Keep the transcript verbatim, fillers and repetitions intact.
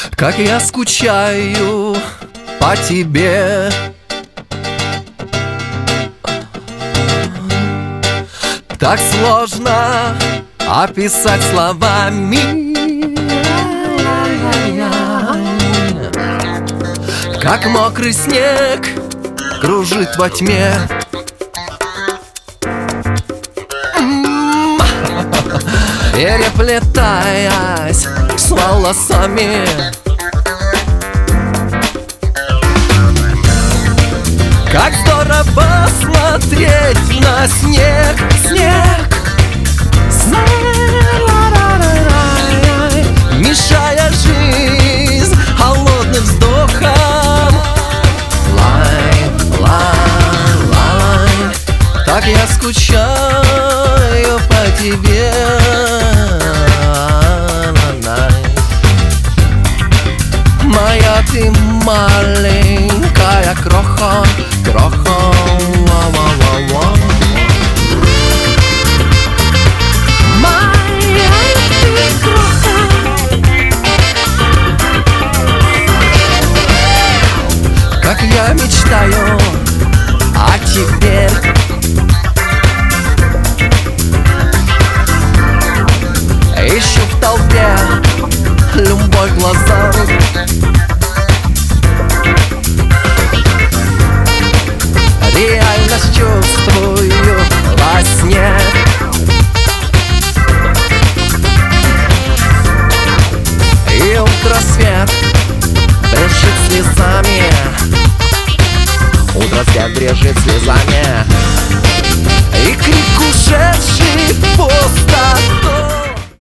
Как я скучаю по тебе. Так сложно описать словами, как мокрый снег кружит во тьме. Переплетаясь с волосами, как здорово смотреть на снег, снег, снег, мешая жизнь холодным вздохом. Лай, лай, лай, так я скучаю по тебе. Моя ты маленькая кроха, кроха, ла-ла-ла-ла. Моя ты кроха. Как я мечтаю о тебе. Ищу в толпе любовь в глазах. Реальность чувствую во сне. И утросвет брежет слезами. Утросвет брежет слезами. И крик ушедший в пустоту.